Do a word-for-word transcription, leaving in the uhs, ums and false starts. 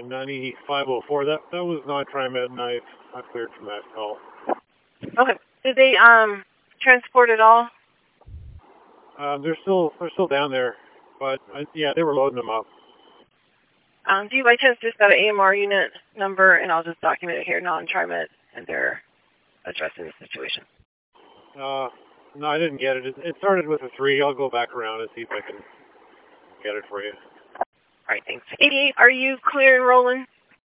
and ninety-five oh four. That that was not TriMet, and I I cleared from that call. Okay. Did they um transport it all? Um, they're still they're still down there, but uh, yeah, they were loading them up. Um, do you by chance just got an A M R unit number, and I'll just document it here, non-TriMet, and they're addressing the situation. Uh, no, I didn't get it. it. It started with a three. I'll go back around and see if I can get it for you. All right, thanks. eighty-eight, are you clear and rolling?